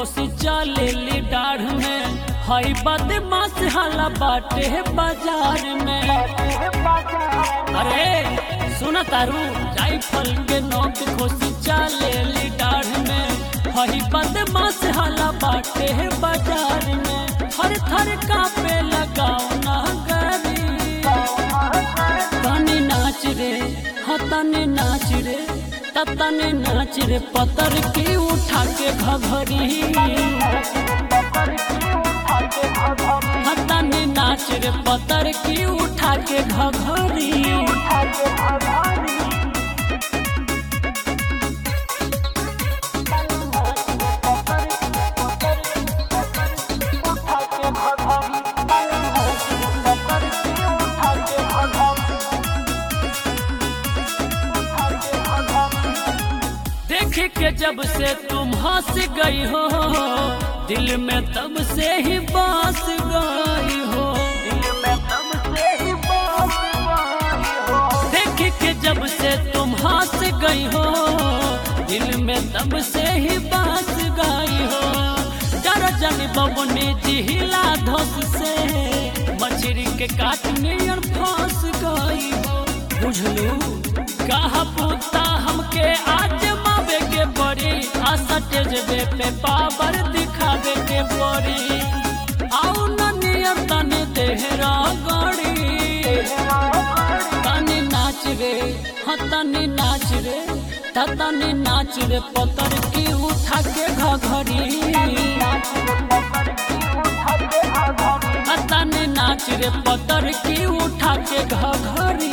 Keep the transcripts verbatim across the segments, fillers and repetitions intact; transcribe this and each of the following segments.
खोसी चले ली डाढ़ में हई बदमाश हाला बाटे बाजार में। अरे सुन तारू राइफल के नोक खोसी चले ली डाढ़ में हई बदमाश हाला बाटे बाजार में। थर थर कांपे लगाओ ना गरी तनी नाच रे हाँ तनी नाच रे तनी नाच रे पतर की उठा के घघरी तनी नाच रे पतर की उठा के घघरी। देख के जब से तुम हंस गई हो दिल में तब से ही बस गई हो। देख के जब से तुम हंस गई हो दिल में तब से ही बस गई हो। डर जन बबनी जिहिला धोस से मछली के काटने फंस गई हो। बुझलू कहा पूता हमके आज मावे के बड़ी आशा तेजबे पे पावर दिखावे के बड़ी आओ न नियर तने देहरा गड़ी तनी नाच रे हाँ तनी नाच रे तनी नाच रे पतर की उठा के घघरी तनी नाच रे पतर की उठा के घघरी।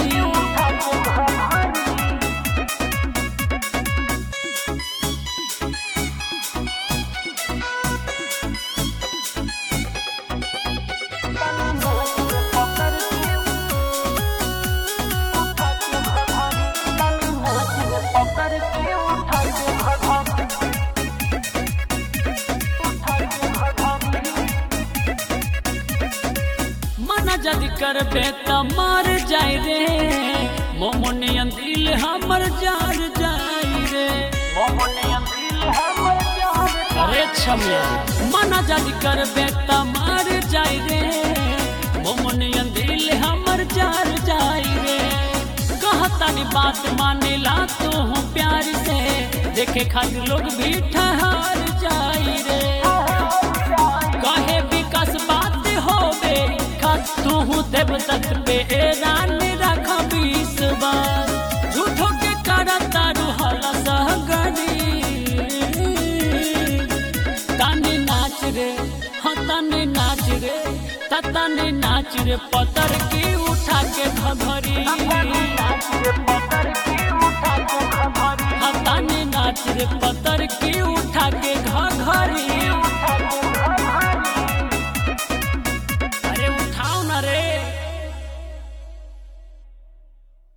जद करबे त मर जाए रे मोमनियन दिल हमर जार जाए रे। अरे छमिया मना जद करबे त मर जाए रे मोमनियन दिल हमर जार जाए रे। कहतानी बात मानेला तो हूँ प्यार से देखे खातिर लोग भी ठहर जाए रे। कहे विकास बात होबे तू देव तक पे रान रख विश्वास झूठो के करता रुहला सहगरी तनी नाच रे हाँ तनी नाच रे तनी नाच रे पतर की उठा के घघरी हाँ तनी नाच रे पतर की